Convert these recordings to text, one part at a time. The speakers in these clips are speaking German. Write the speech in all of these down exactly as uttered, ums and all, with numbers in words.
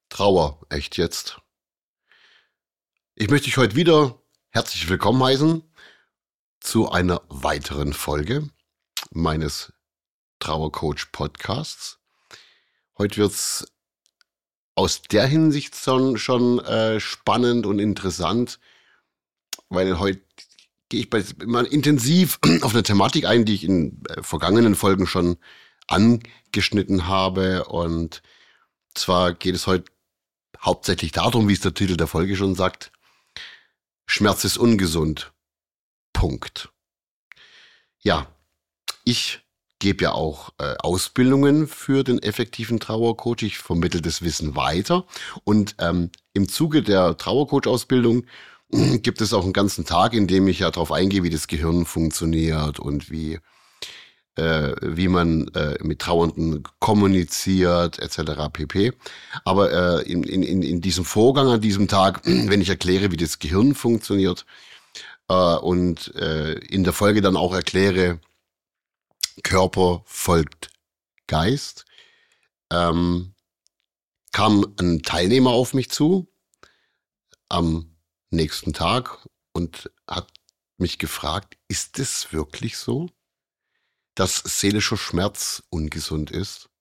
Trauer, echt jetzt. Ich möchte dich heute wieder herzlich willkommen heißen zu einer weiteren Folge meines Trauercoach-Podcasts. Heute wird es aus der Hinsicht schon, schon äh, spannend und interessant, weil heute gehe ich bei, mal intensiv auf eine Thematik ein, die ich in äh, vergangenen Folgen schon angeschnitten habe. Und zwar geht es heute hauptsächlich darum, wie es der Titel der Folge schon sagt: Schmerz ist ungesund. Punkt. Ja, ich gebe ja auch äh, Ausbildungen für den effektiven Trauercoach. Ich vermittle das Wissen weiter. Und ähm, im Zuge der Trauercoach-Ausbildung äh, gibt es auch einen ganzen Tag, in dem ich ja darauf eingehe, wie das Gehirn funktioniert und wie äh, wie man äh, mit Trauernden kommuniziert, et cetera pp. Aber äh, in, in, in diesem Vorgang an diesem Tag, wenn ich erkläre, wie das Gehirn funktioniert äh, und äh, in der Folge dann auch erkläre, Körper folgt Geist, ähm, kam ein Teilnehmer auf mich zu am nächsten Tag und hat mich gefragt, ist es wirklich so, dass seelischer Schmerz ungesund ist?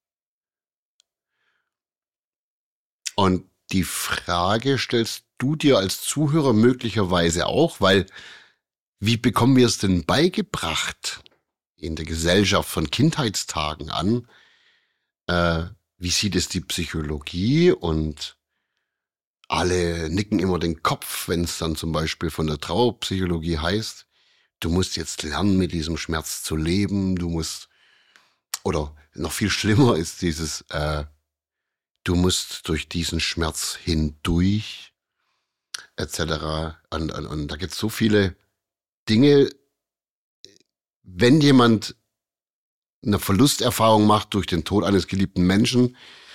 Und die Frage stellst du dir als Zuhörer möglicherweise auch, weil wie bekommen wir es denn beigebracht in der Gesellschaft von Kindheitstagen an? Äh, wie sieht es die Psychologie? Und alle nicken immer den Kopf, wenn es dann zum Beispiel von der Trauerpsychologie heißt, du musst jetzt lernen, mit diesem Schmerz zu leben, du musst, oder noch viel schlimmer ist dieses, äh, du musst durch diesen Schmerz hindurch, et cetera. Und, und, und da gibt es so viele Dinge, wenn jemand eine Verlusterfahrung macht durch den Tod eines geliebten Menschen.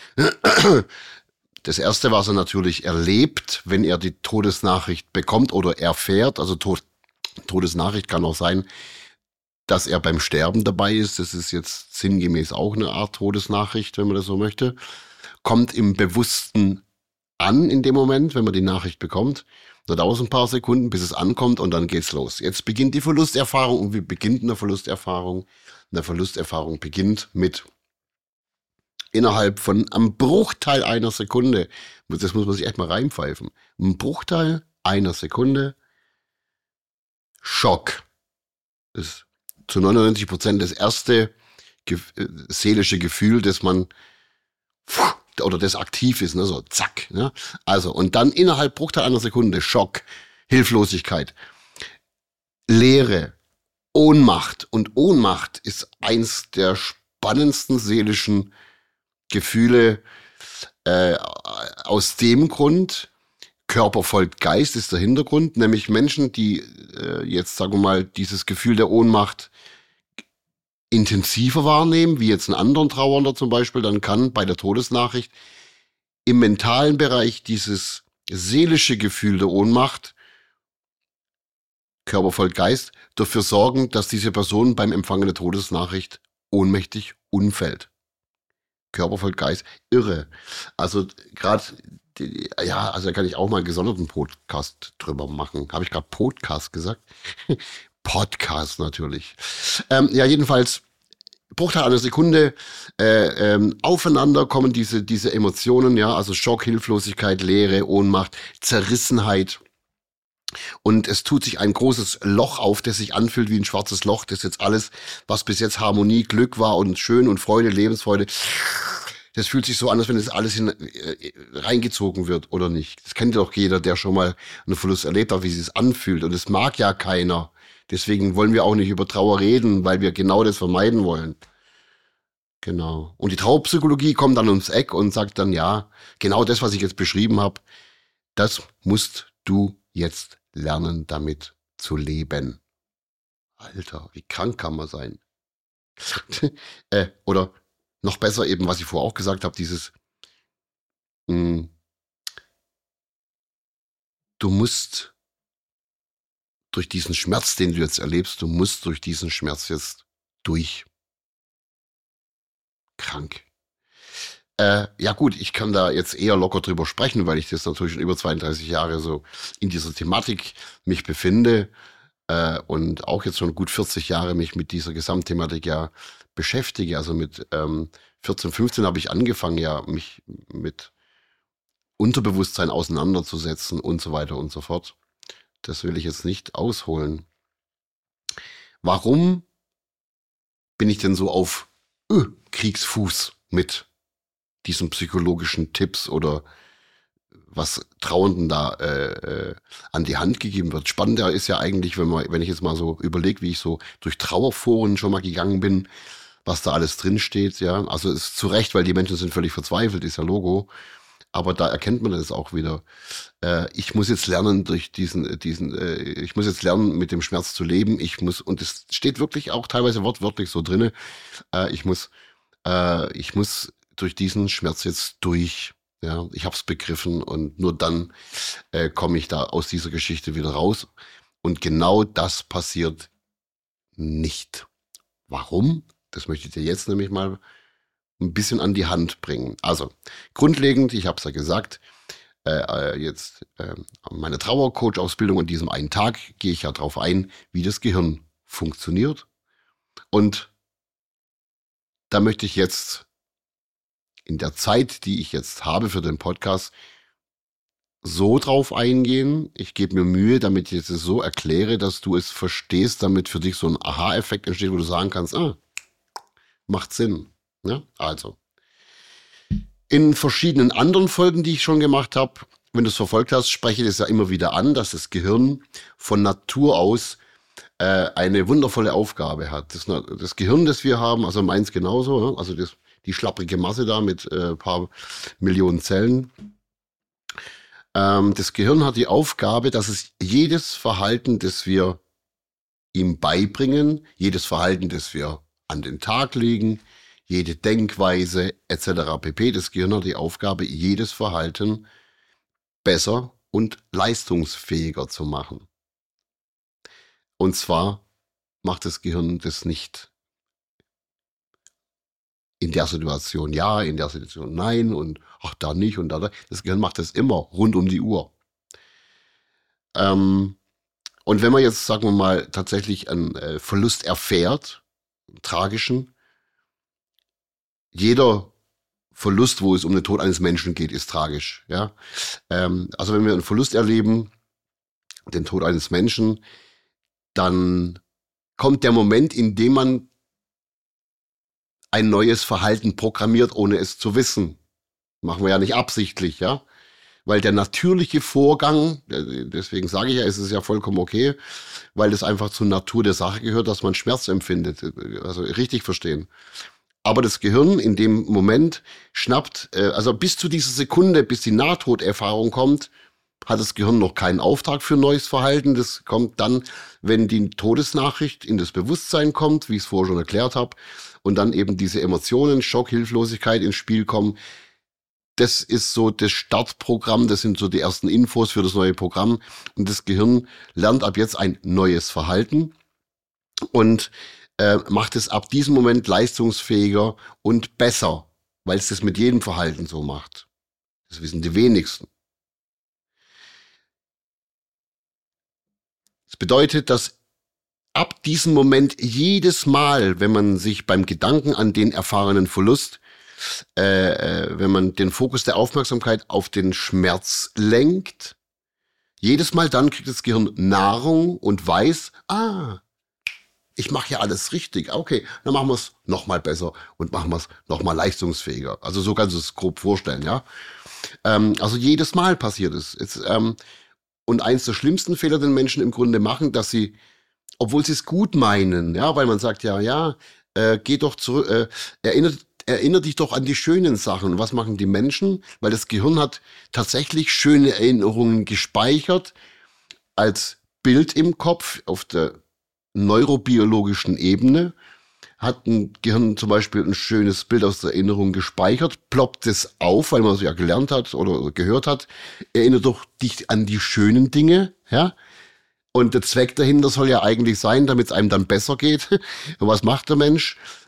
Das Erste, was er natürlich erlebt, wenn er die Todesnachricht bekommt oder erfährt, also Tod, Todesnachricht kann auch sein, dass er beim Sterben dabei ist. Das ist jetzt sinngemäß auch eine Art Todesnachricht, wenn man das so möchte. Kommt im Bewussten an in dem Moment, wenn man die Nachricht bekommt. Da dauert es ein paar Sekunden, bis es ankommt und dann geht's los. Jetzt beginnt die Verlusterfahrung. Und wie beginnt eine Verlusterfahrung? Eine Verlusterfahrung beginnt mit innerhalb von einem Bruchteil einer Sekunde. Das muss man sich echt mal reinpfeifen. Ein Bruchteil einer Sekunde. Schock. Das ist zu neunundneunzig Prozent das erste ge- äh, seelische Gefühl, das man oder das aktiv ist, ne, so zack. Ne? Also, und dann innerhalb Bruchteil einer Sekunde Schock, Hilflosigkeit, Leere, Ohnmacht. Und Ohnmacht ist eins der spannendsten seelischen Gefühle äh, aus dem Grund, Körper folgt Geist ist der Hintergrund, nämlich Menschen, die äh, jetzt, sagen wir mal, dieses Gefühl der Ohnmacht intensiver wahrnehmen, wie jetzt ein anderen Trauernder zum Beispiel, dann kann bei der Todesnachricht im mentalen Bereich dieses seelische Gefühl der Ohnmacht, Körper folgt Geist, dafür sorgen, dass diese Person beim Empfangen der Todesnachricht ohnmächtig umfällt. Körper folgt Geist, irre. Also gerade, ja, also da kann ich auch mal einen gesonderten Podcast drüber machen. Habe ich gerade Podcast gesagt? Podcast natürlich. Ähm, ja, jedenfalls, Bruchteil einer Sekunde, äh, ähm, aufeinander kommen diese, diese Emotionen, ja, also Schock, Hilflosigkeit, Leere, Ohnmacht, Zerrissenheit. Und es tut sich ein großes Loch auf, das sich anfühlt wie ein schwarzes Loch. Das ist jetzt alles, was bis jetzt Harmonie, Glück war und schön und Freude, Lebensfreude. Das fühlt sich so an, als wenn das alles hin, äh, reingezogen wird, oder nicht? Das kennt ja doch jeder, der schon mal einen Verlust erlebt hat, wie es sich anfühlt. Und das mag ja keiner. Deswegen wollen wir auch nicht über Trauer reden, weil wir genau das vermeiden wollen. Genau. Und die Trauerpsychologie kommt dann ums Eck und sagt dann, ja, genau das, was ich jetzt beschrieben habe, das musst du jetzt lernen, damit zu leben. Alter, wie krank kann man sein? äh, oder noch besser eben, was ich vorher auch gesagt habe, dieses, mh, du musst durch diesen Schmerz, den du jetzt erlebst, du musst durch diesen Schmerz jetzt durch. Krank. Äh, ja gut, ich kann da jetzt eher locker drüber sprechen, weil ich das natürlich schon über zweiunddreißig Jahre so in dieser Thematik mich befinde äh, und auch jetzt schon gut vierzig Jahre mich mit dieser Gesamtthematik ja beschäftige. Also mit ähm, vierzehn, fünfzehn habe ich angefangen, ja, mich mit Unterbewusstsein auseinanderzusetzen und so weiter und so fort. Das will ich jetzt nicht ausholen. Warum bin ich denn so auf öh, Kriegsfuß mit diesen psychologischen Tipps oder was Trauernden da äh, äh, an die Hand gegeben wird? Spannender ist ja eigentlich, wenn man, wenn ich jetzt mal so überlege, wie ich so durch Trauerforen schon mal gegangen bin, was da alles drin steht, ja. Also ist zu Recht, weil die Menschen sind völlig verzweifelt, ist ja Logo. Aber da erkennt man das auch wieder. Äh, ich muss jetzt lernen durch diesen, diesen, äh, ich muss jetzt lernen, mit dem Schmerz zu leben. Ich muss, und es steht wirklich auch teilweise wortwörtlich so drinne, äh, ich muss, äh, ich muss durch diesen Schmerz jetzt durch. Ja, ich habe es begriffen und nur dann äh, komme ich da aus dieser Geschichte wieder raus. Und genau das passiert nicht. Warum? Das möchte ich dir jetzt nämlich mal ein bisschen an die Hand bringen. Also grundlegend, ich habe es ja gesagt, äh, jetzt äh, meine Trauercoach-Ausbildung an diesem einen Tag gehe ich ja darauf ein, wie das Gehirn funktioniert. Und da möchte ich jetzt in der Zeit, die ich jetzt habe für den Podcast, so drauf eingehen. Ich gebe mir Mühe, damit ich es so erkläre, dass du es verstehst, damit für dich so ein Aha-Effekt entsteht, wo du sagen kannst, ah, macht Sinn. Ja, also, in verschiedenen anderen Folgen, die ich schon gemacht habe, wenn du es verfolgt hast, spreche ich das ja immer wieder an, dass das Gehirn von Natur aus äh, eine wundervolle Aufgabe hat. Das, das Gehirn, das wir haben, also meins genauso, ne? Also das, die schlapprige Masse da mit ein äh, paar Millionen Zellen. Ähm, das Gehirn hat die Aufgabe, dass es jedes Verhalten, das wir ihm beibringen, jedes Verhalten, das wir an den Tag legen, jede Denkweise et cetera pp. Das Gehirn hat die Aufgabe, jedes Verhalten besser und leistungsfähiger zu machen. Und zwar macht das Gehirn das nicht in der Situation ja, in der Situation nein und ach da nicht und da, da. Das Gehirn macht das immer rund um die Uhr. Ähm, und wenn man jetzt, sagen wir mal, tatsächlich einen äh, Verlust erfährt, einen tragischen, jeder Verlust, wo es um den Tod eines Menschen geht, ist tragisch. Ja? Ähm, also wenn wir einen Verlust erleben, den Tod eines Menschen, dann kommt der Moment, in dem man ein neues Verhalten programmiert, ohne es zu wissen. Machen wir ja nicht absichtlich, ja. Weil der natürliche Vorgang, deswegen sage ich ja, es ist ja vollkommen okay, weil es einfach zur Natur der Sache gehört, dass man Schmerz empfindet. Also richtig verstehen. Aber das Gehirn in dem Moment schnappt, äh, also bis zu dieser Sekunde, bis die Nahtoderfahrung kommt, hat das Gehirn noch keinen Auftrag für neues Verhalten. Das kommt dann, wenn die Todesnachricht in das Bewusstsein kommt, wie ich es vorher schon erklärt habe, und dann eben diese Emotionen, Schock, Hilflosigkeit ins Spiel kommen. Das ist so das Startprogramm, das sind so die ersten Infos für das neue Programm. Und das Gehirn lernt ab jetzt ein neues Verhalten und äh, macht es ab diesem Moment leistungsfähiger und besser, weil es das mit jedem Verhalten so macht. Das wissen die wenigsten. Das bedeutet, dass ab diesem Moment jedes Mal, wenn man sich beim Gedanken an den erfahrenen Verlust, äh, äh, wenn man den Fokus der Aufmerksamkeit auf den Schmerz lenkt, jedes Mal dann kriegt das Gehirn Nahrung und weiß, ah, ich mache ja alles richtig. Okay, dann machen wir es noch mal besser und machen wir es noch mal leistungsfähiger. Also so kannst du es grob vorstellen, ja. Ähm, also jedes Mal passiert es. Jetzt, ähm, und eins der schlimmsten Fehler, den Menschen im Grunde machen, dass sie, obwohl sie es gut meinen, ja, weil man sagt ja, ja, äh, geh doch zurück, äh, erinnert, erinnere dich doch an die schönen Sachen. Was machen die Menschen? Weil das Gehirn hat tatsächlich schöne Erinnerungen gespeichert als Bild im Kopf auf der neurobiologischen Ebene. Hat ein Gehirn zum Beispiel ein schönes Bild aus der Erinnerung gespeichert, ploppt es auf, weil man es ja gelernt hat oder gehört hat. Erinnere doch dich an die schönen Dinge, ja. Und der Zweck dahinter soll ja eigentlich sein, damit es einem dann besser geht. Und was macht der Mensch?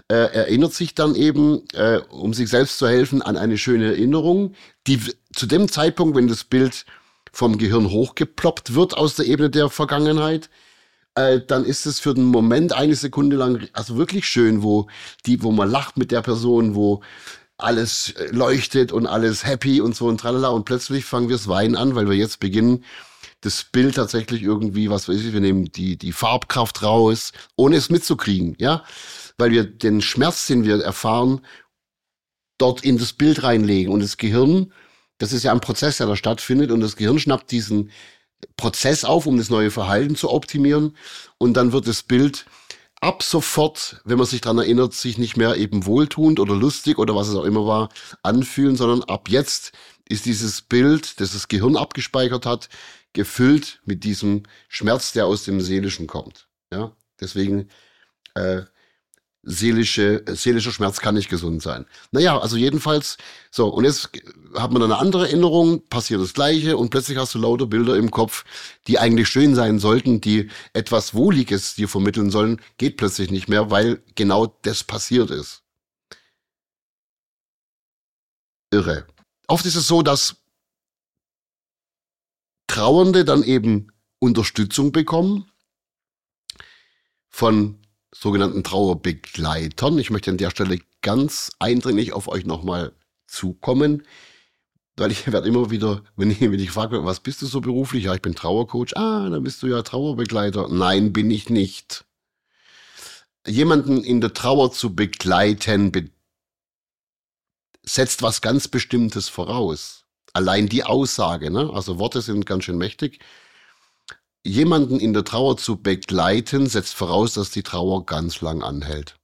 äh, erinnert sich dann eben, äh, um sich selbst zu helfen, an eine schöne Erinnerung, die w- zu dem Zeitpunkt, wenn das Bild vom Gehirn hochgeploppt wird aus der Ebene der Vergangenheit, äh, dann ist es für den Moment eine Sekunde lang also wirklich schön, wo die, wo man lacht mit der Person, wo alles äh, leuchtet und alles happy und so und tralala und plötzlich fangen wir das Weinen an, weil wir jetzt beginnen, das Bild tatsächlich irgendwie, was weiß ich, wir nehmen die, die Farbkraft raus, ohne es mitzukriegen, ja, weil wir den Schmerz, den wir erfahren, dort in das Bild reinlegen und das Gehirn, das ist ja ein Prozess, der da stattfindet und das Gehirn schnappt diesen Prozess auf, um das neue Verhalten zu optimieren. Und dann wird das Bild ab sofort, wenn man sich daran erinnert, sich nicht mehr eben wohltuend oder lustig oder was es auch immer war, anfühlen, sondern ab jetzt ist dieses Bild, das das Gehirn abgespeichert hat, gefüllt mit diesem Schmerz, der aus dem Seelischen kommt. Ja, deswegen äh, seelische, seelischer Schmerz kann nicht gesund sein. Naja, also jedenfalls, so, und jetzt hat man eine andere Erinnerung, passiert das Gleiche und plötzlich hast du lauter Bilder im Kopf, die eigentlich schön sein sollten, die etwas Wohliges dir vermitteln sollen, geht plötzlich nicht mehr, weil genau das passiert ist. Irre. Oft ist es so, dass Trauernde dann eben Unterstützung bekommen von sogenannten Trauerbegleitern. Ich möchte an der Stelle ganz eindringlich auf euch nochmal zukommen, weil ich werde immer wieder, wenn ich, wenn ich frage, was bist du so beruflich? Ja, ich bin Trauercoach. Ah, dann bist du ja Trauerbegleiter. Nein, bin ich nicht. Jemanden in der Trauer zu begleiten, be setzt was ganz Bestimmtes voraus. Allein die Aussage, ne? Also Worte sind ganz schön mächtig. Jemanden in der Trauer zu begleiten, setzt voraus, dass die Trauer ganz lang anhält.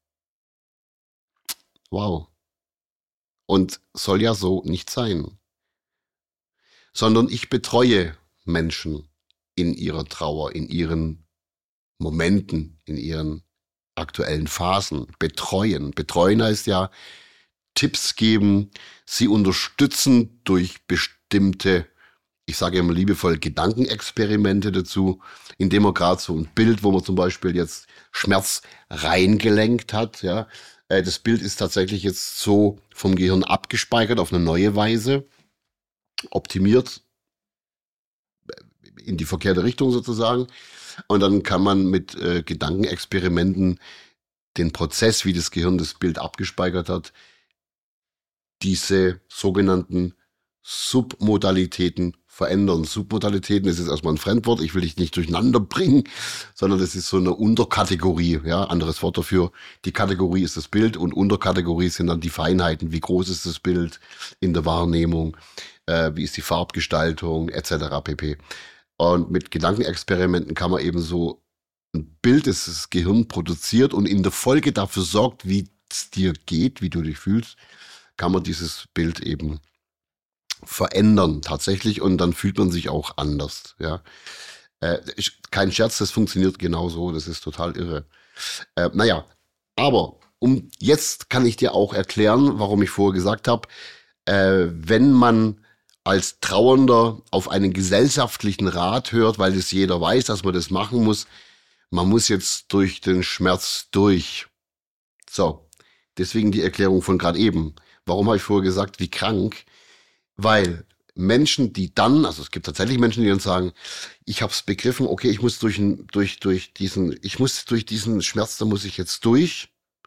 Wow. Und soll ja so nicht sein. Sondern ich betreue Menschen in ihrer Trauer, in ihren Momenten, in ihren aktuellen Phasen. Betreuen. Betreuen heißt ja Tipps geben, sie unterstützen durch bestimmte, ich sage immer liebevoll, Gedankenexperimente dazu, indem man gerade so ein Bild, wo man zum Beispiel jetzt Schmerz reingelenkt hat, ja, äh, das Bild ist tatsächlich jetzt so vom Gehirn abgespeichert auf eine neue Weise, optimiert in die verkehrte Richtung sozusagen. Und dann kann man mit äh, Gedankenexperimenten den Prozess, wie das Gehirn das Bild abgespeichert hat, diese sogenannten Submodalitäten verändern. Submodalitäten, das ist erstmal ein Fremdwort, ich will dich nicht durcheinander bringen, sondern das ist so eine Unterkategorie, ja, anderes Wort dafür. Die Kategorie ist das Bild und Unterkategorie sind dann die Feinheiten, wie groß ist das Bild in der Wahrnehmung, äh, wie ist die Farbgestaltung, et cetera pp. Und mit Gedankenexperimenten kann man eben so ein Bild, das das Gehirn produziert und in der Folge dafür sorgt, wie es dir geht, wie du dich fühlst, kann man dieses Bild eben verändern tatsächlich und dann fühlt man sich auch anders. Ja, äh, ich, kein Scherz, das funktioniert genauso, das ist total irre. Äh, naja, aber um jetzt kann ich dir auch erklären, warum ich vorher gesagt habe, äh, wenn man als Trauernder auf einen gesellschaftlichen Rat hört, weil es jeder weiß, dass man das machen muss, man muss jetzt durch den Schmerz durch. So, deswegen die Erklärung von gerade eben. Warum habe ich vorher gesagt, wie krank? Weil Menschen, die dann, also es gibt tatsächlich Menschen, die dann sagen, ich habe es begriffen, okay, ich muss durch, ein- durch, durch diesen, ich muss durch diesen Schmerz, da muss ich jetzt durch.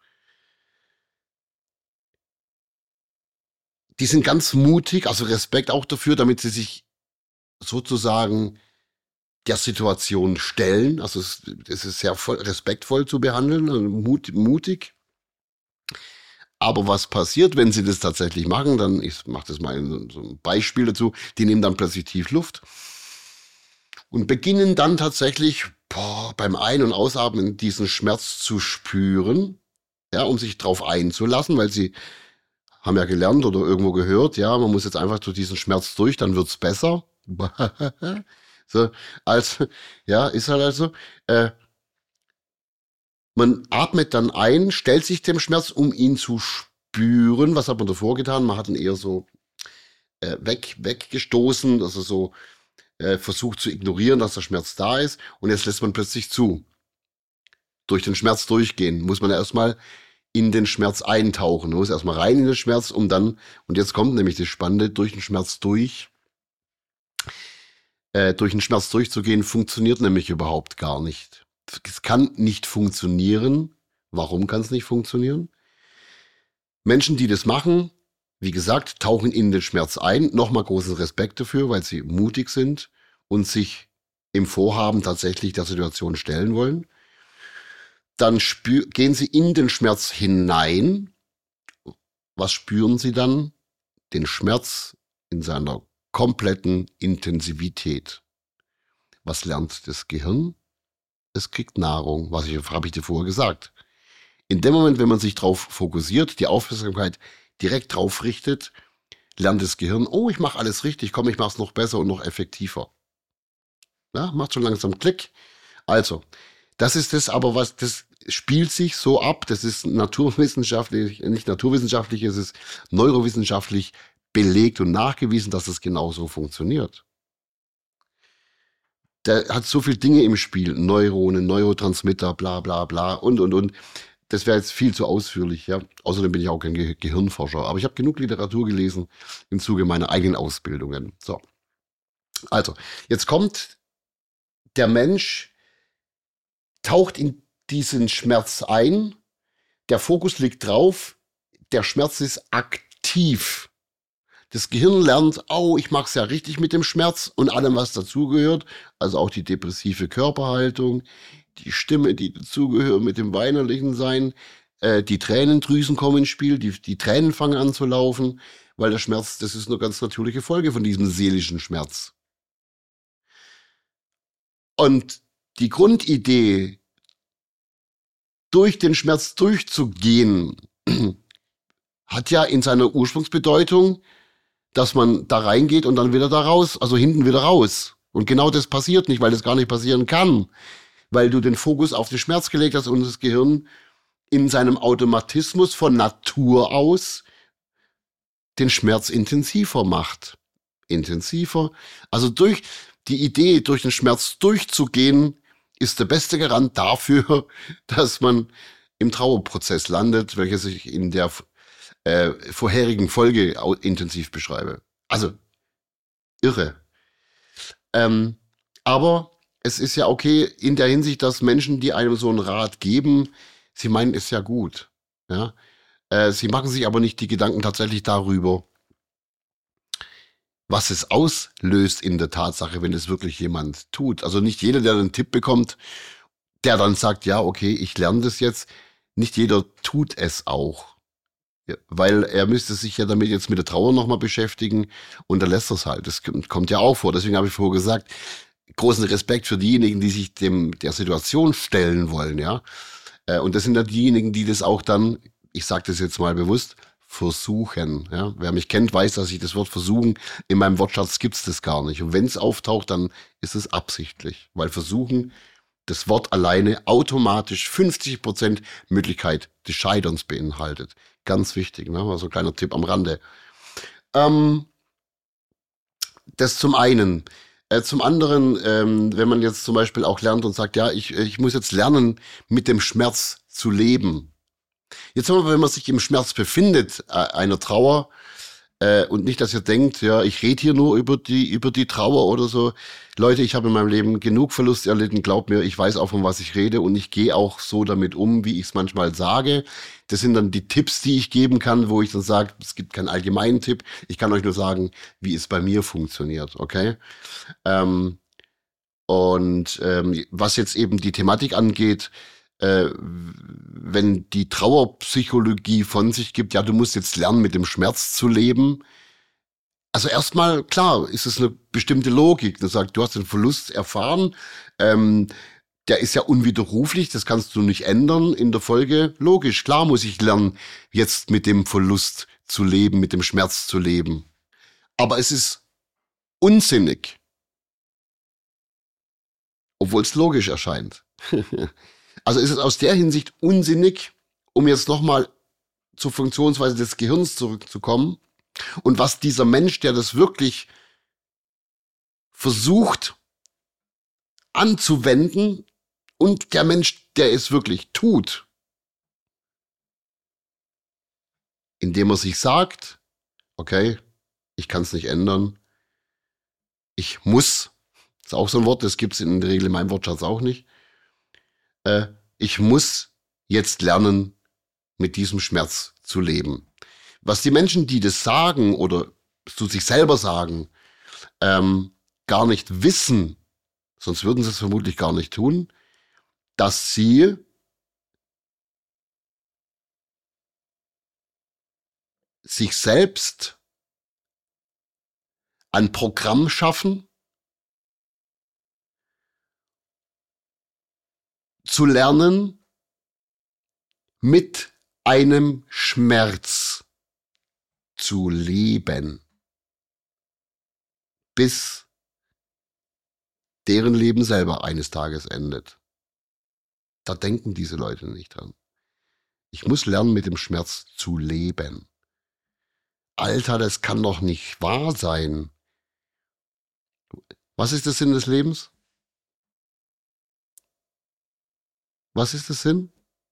Die sind ganz mutig, also Respekt auch dafür, damit sie sich sozusagen der Situation stellen. Also es, es ist sehr voll, respektvoll zu behandeln, also mut, mutig. Aber was passiert, wenn sie das tatsächlich machen? Dann, ich mache das mal in so, so ein Beispiel dazu, die nehmen dann plötzlich tief Luft und beginnen dann tatsächlich boah, beim Ein- und Ausatmen diesen Schmerz zu spüren, ja, um sich drauf einzulassen, weil sie haben ja gelernt oder irgendwo gehört, ja, man muss jetzt einfach durch diesen Schmerz durch, dann wird's besser. So, also, ja, ist halt also, äh, man atmet dann ein, stellt sich dem Schmerz, um ihn zu spüren. Was hat man davor getan? Man hat ihn eher so äh, weg, weggestoßen, also so äh, versucht zu ignorieren, dass der Schmerz da ist. Und jetzt lässt man plötzlich zu. Durch den Schmerz durchgehen muss man ja erstmal in den Schmerz eintauchen. Du musst erstmal rein in den Schmerz, um dann, und jetzt kommt nämlich das Spannende, durch den Schmerz durch, äh, durch den Schmerz durchzugehen, funktioniert nämlich überhaupt gar nicht. Es kann nicht funktionieren. Warum kann es nicht funktionieren? Menschen, die das machen, wie gesagt, tauchen in den Schmerz ein. Nochmal großen Respekt dafür, weil sie mutig sind und sich im Vorhaben tatsächlich der Situation stellen wollen. Dann spür, gehen sie in den Schmerz hinein. Was spüren sie dann? Den Schmerz in seiner kompletten Intensivität. Was lernt das Gehirn? Es kriegt Nahrung. Was ich, habe ich dir vorher gesagt. In dem Moment, wenn man sich darauf fokussiert, die Aufmerksamkeit direkt drauf richtet, lernt das Gehirn, oh, ich mache alles richtig, komm, ich mache es noch besser und noch effektiver. Ja, macht schon langsam Klick. Also, das ist das, aber was, das spielt sich so ab, das ist naturwissenschaftlich, nicht naturwissenschaftlich, es ist neurowissenschaftlich belegt und nachgewiesen, dass es genauso funktioniert. Der hat so viele Dinge im Spiel, Neuronen, Neurotransmitter, bla bla bla und und und. Das wäre jetzt viel zu ausführlich, ja. Außerdem bin ich auch kein Ge Gehirnforscher, aber ich habe genug Literatur gelesen im Zuge meiner eigenen Ausbildungen. So. Also, jetzt kommt der Mensch, taucht in diesen Schmerz ein, der Fokus liegt drauf, der Schmerz ist aktiv. Das Gehirn lernt, oh, ich mache es ja richtig mit dem Schmerz und allem, was dazugehört, also auch die depressive Körperhaltung, die Stimme, die dazugehört mit dem weinerlichen Sein, äh, die Tränendrüsen kommen ins Spiel, die, die Tränen fangen an zu laufen, weil der Schmerz, das ist eine ganz natürliche Folge von diesem seelischen Schmerz. Und die Grundidee, durch den Schmerz durchzugehen, hat ja in seiner Ursprungsbedeutung, dass man da reingeht und dann wieder da raus, also hinten wieder raus. Und genau das passiert nicht, weil das gar nicht passieren kann, weil du den Fokus auf den Schmerz gelegt hast und das Gehirn in seinem Automatismus von Natur aus den Schmerz intensiver macht. Intensiver. Also durch die Idee, durch den Schmerz durchzugehen, ist der beste Garant dafür, dass man im Trauerprozess landet, welches ich in der äh, vorherigen Folge intensiv beschreibe. Also, irre. Ähm, aber es ist ja okay in der Hinsicht, dass Menschen, die einem so einen Rat geben, sie meinen es ja gut. Ja? Äh, sie machen sich aber nicht die Gedanken tatsächlich darüber, was es auslöst in der Tatsache, wenn es wirklich jemand tut. Also nicht jeder, der einen Tipp bekommt, der dann sagt, ja, okay, ich lerne das jetzt. Nicht jeder tut es auch. Ja, weil er müsste sich ja damit jetzt mit der Trauer nochmal beschäftigen und er lässt das halt. Das kommt ja auch vor. Deswegen habe ich vorher gesagt, großen Respekt für diejenigen, die sich dem der Situation stellen wollen, ja. Und das sind ja diejenigen, die das auch dann, ich sage das jetzt mal bewusst, versuchen. Ja? Wer mich kennt, weiß, dass ich das Wort versuchen, in meinem Wortschatz gibt's das gar nicht. Und wenn es auftaucht, dann ist es absichtlich. Weil versuchen, das Wort alleine automatisch fünfzig Prozent Möglichkeit des Scheiterns beinhaltet. Ganz wichtig, ne? Also kleiner Tipp am Rande. Ähm, das zum einen. Äh, zum anderen, ähm, wenn man jetzt zum Beispiel auch lernt und sagt, ja, ich, ich muss jetzt lernen, mit dem Schmerz zu leben. Jetzt aber, wenn man sich im Schmerz befindet, äh, einer Trauer, äh, und nicht, dass ihr denkt, ja, ich rede hier nur über die, über die Trauer oder so. Leute, ich habe in meinem Leben genug Verlust erlitten, glaubt mir, ich weiß auch, von was ich rede und ich gehe auch so damit um, wie ich es manchmal sage. Das sind dann die Tipps, die ich geben kann, wo ich dann sage, es gibt keinen allgemeinen Tipp. Ich kann euch nur sagen, wie es bei mir funktioniert, okay? Ähm, und ähm, was jetzt eben die Thematik angeht, äh, wenn die Trauerpsychologie von sich gibt, ja, du musst jetzt lernen, mit dem Schmerz zu leben. Also erstmal, klar, ist es eine bestimmte Logik. Du sagst, du hast den Verlust erfahren, ähm, der ist ja unwiderruflich, das kannst du nicht ändern in der Folge. Logisch, klar muss ich lernen, jetzt mit dem Verlust zu leben, mit dem Schmerz zu leben. Aber es ist unsinnig, obwohl es logisch erscheint. Also ist es aus der Hinsicht unsinnig, um jetzt nochmal zur Funktionsweise des Gehirns zurückzukommen. Und was dieser Mensch, der das wirklich versucht anzuwenden und der Mensch, der es wirklich tut, indem er sich sagt, okay, ich kann es nicht ändern, ich muss, das ist auch so ein Wort, das gibt es in der Regel in meinem Wortschatz auch nicht, äh, ich muss jetzt lernen, mit diesem Schmerz zu leben. Was die Menschen, die das sagen oder zu sich selber sagen, ähm, gar nicht wissen, sonst würden sie es vermutlich gar nicht tun, dass sie sich selbst ein Programm schaffen, zu lernen, mit einem Schmerz zu leben, bis deren Leben selber eines Tages endet. Da denken diese Leute nicht dran. Ich muss lernen, mit dem Schmerz zu leben. Alter, das kann doch nicht wahr sein. Was ist der Sinn des Lebens? Was ist der Sinn?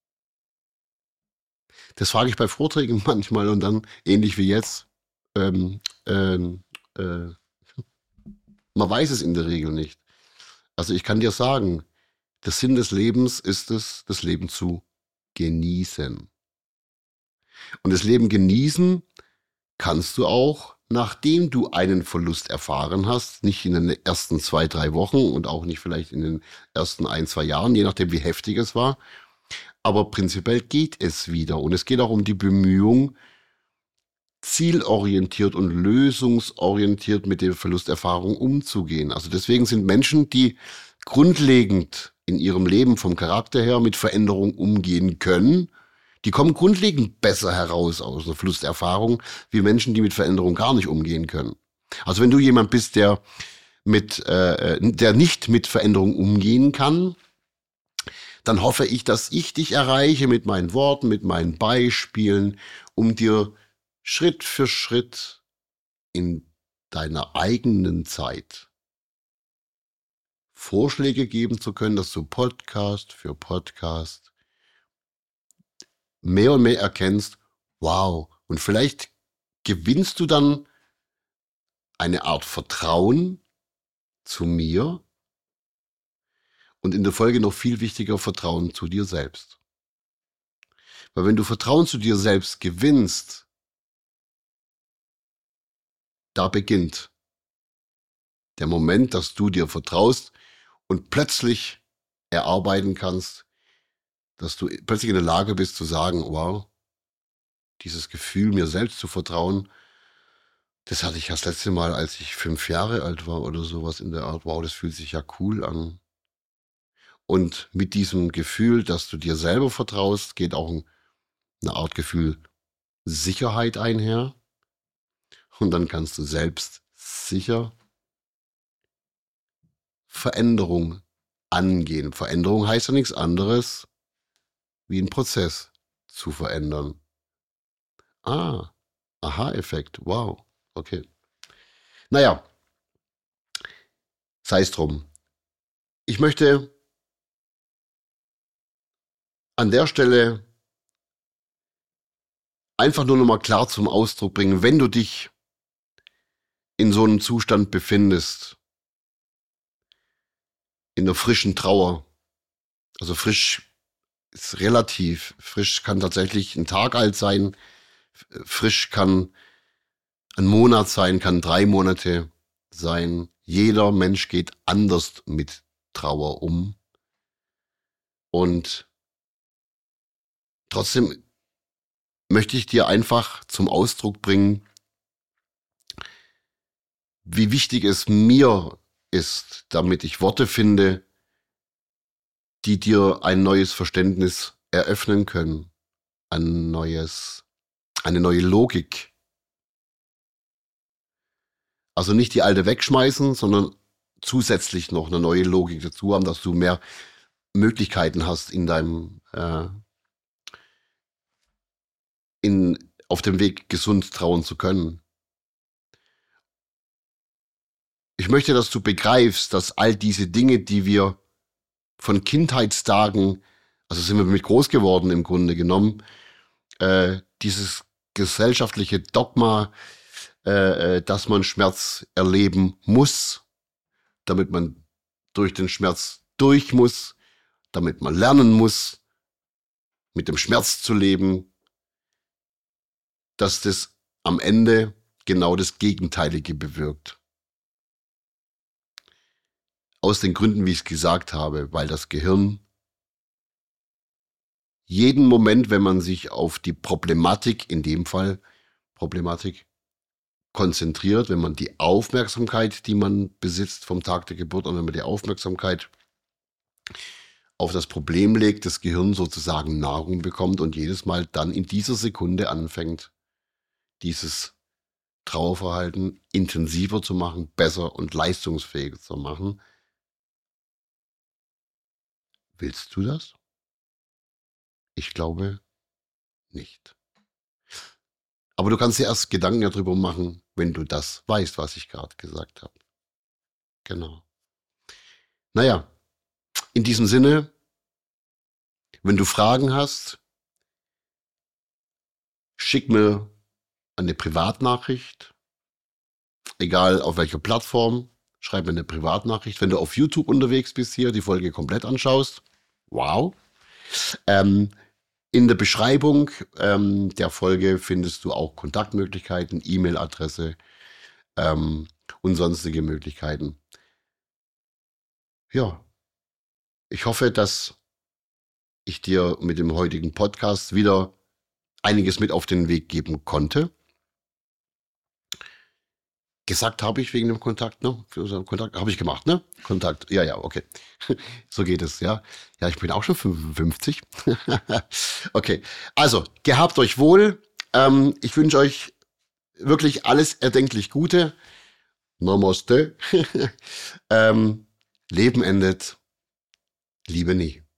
Das frage ich bei Vorträgen manchmal und dann, ähnlich wie jetzt, ähm, ähm, äh, man weiß es in der Regel nicht. Also ich kann dir sagen, der Sinn des Lebens ist es, das Leben zu genießen. Und das Leben genießen kannst du auch, nachdem du einen Verlust erfahren hast, nicht in den ersten zwei, drei Wochen und auch nicht vielleicht in den ersten ein, zwei Jahren, je nachdem wie heftig es war. Aber prinzipiell geht es wieder. Und es geht auch um die Bemühung, zielorientiert und lösungsorientiert mit der Verlusterfahrung umzugehen. Also deswegen sind Menschen, die grundlegend in ihrem Leben vom Charakter her mit Veränderung umgehen können, die kommen grundlegend besser heraus aus einer Verlusterfahrung, wie Menschen, die mit Veränderung gar nicht umgehen können. Also wenn du jemand bist, der mit, äh, der nicht mit Veränderung umgehen kann, dann hoffe ich, dass ich dich erreiche mit meinen Worten, mit meinen Beispielen, um dir Schritt für Schritt in deiner eigenen Zeit Vorschläge geben zu können, dass du Podcast für Podcast mehr und mehr erkennst, wow, und vielleicht gewinnst du dann eine Art Vertrauen zu mir und in der Folge noch viel wichtiger Vertrauen zu dir selbst. Weil wenn du Vertrauen zu dir selbst gewinnst, da beginnt der Moment, dass du dir vertraust und plötzlich erarbeiten kannst, dass du plötzlich in der Lage bist zu sagen, wow, dieses Gefühl, mir selbst zu vertrauen, das hatte ich das letzte Mal, als ich fünf Jahre alt war oder sowas in der Art. Wow, das fühlt sich ja cool an. Und mit diesem Gefühl, dass du dir selber vertraust, geht auch eine Art Gefühl Sicherheit einher. Und dann kannst du selbst sicher Veränderung angehen. Veränderung heißt ja nichts anderes, wie einen Prozess zu verändern. Ah, Aha-Effekt, wow, okay. Naja, sei es drum. Ich möchte an der Stelle einfach nur noch mal klar zum Ausdruck bringen, wenn du dich in so einem Zustand befindest, in der frischen Trauer, also frisch ist relativ, frisch kann tatsächlich ein Tag alt sein, frisch kann ein Monat sein, kann drei Monate sein. Jeder Mensch geht anders mit Trauer um. Und trotzdem möchte ich dir einfach zum Ausdruck bringen, wie wichtig es mir ist, damit ich Worte finde, die dir ein neues Verständnis eröffnen können, ein neues, eine neue Logik. Also nicht die alte wegschmeißen, sondern zusätzlich noch eine neue Logik dazu haben, dass du mehr Möglichkeiten hast in deinem äh, in, auf dem Weg gesund trauen zu können. Ich möchte, dass du begreifst, dass all diese Dinge, die wir von Kindheitstagen, also sind wir mit groß geworden im Grunde genommen, äh, dieses gesellschaftliche Dogma, äh, äh, dass man Schmerz erleben muss, damit man durch den Schmerz durch muss, damit man lernen muss, mit dem Schmerz zu leben, dass das am Ende genau das Gegenteilige bewirkt. Aus den Gründen, wie ich es gesagt habe, weil das Gehirn jeden Moment, wenn man sich auf die Problematik, in dem Fall Problematik, konzentriert, wenn man die Aufmerksamkeit, die man besitzt vom Tag der Geburt, und wenn man die Aufmerksamkeit auf das Problem legt, das Gehirn sozusagen Nahrung bekommt und jedes Mal dann in dieser Sekunde anfängt, dieses Trauerverhalten intensiver zu machen, besser und leistungsfähiger zu machen. Willst du das? Ich glaube nicht. Aber du kannst dir erst Gedanken darüber machen, wenn du das weißt, was ich gerade gesagt habe. Genau. Naja, in diesem Sinne, wenn du Fragen hast, schick mir eine Privatnachricht, egal auf welcher Plattform, schreib mir eine Privatnachricht. Wenn du auf YouTube unterwegs bist, hier die Folge komplett anschaust, wow. Ähm, in der Beschreibung ähm, der Folge findest du auch Kontaktmöglichkeiten, E-Mail-Adresse ähm, und sonstige Möglichkeiten. Ja, ich hoffe, dass ich dir mit dem heutigen Podcast wieder einiges mit auf den Weg geben konnte. Gesagt habe ich wegen dem Kontakt, ne? Für unseren Kontakt habe ich gemacht, ne? Kontakt, ja, ja, okay. So geht es, ja. Ja, ich bin auch schon fünfundfünfzig. Okay, also, gehabt euch wohl. Ähm, ich wünsche euch wirklich alles erdenklich Gute. Namaste. ähm, Leben endet, Liebe nie.